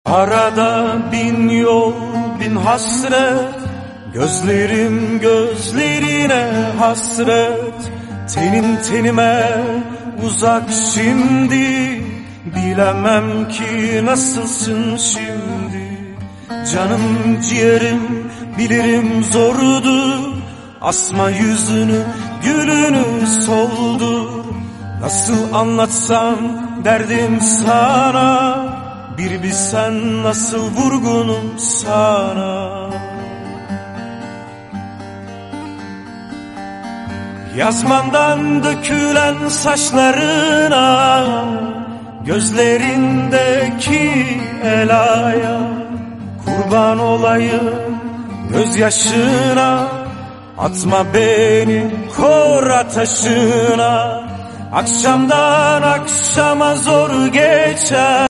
Arada bin yol bin hasret, gözlerim gözlerine hasret. Tenin tenime uzak şimdi, bilemem ki nasılsın şimdi. Canım ciğerim bilirim zordur, asma yüzünü gülünü soldur. Nasıl anlatsam derdim sana, bir bilsen nasıl vurgunum sana. Yazmandan dökülen saçlarına, gözlerindeki elaya kurban olayım gözyaşına. Atma beni kor ateşine, akşamdan akşama zor geçer.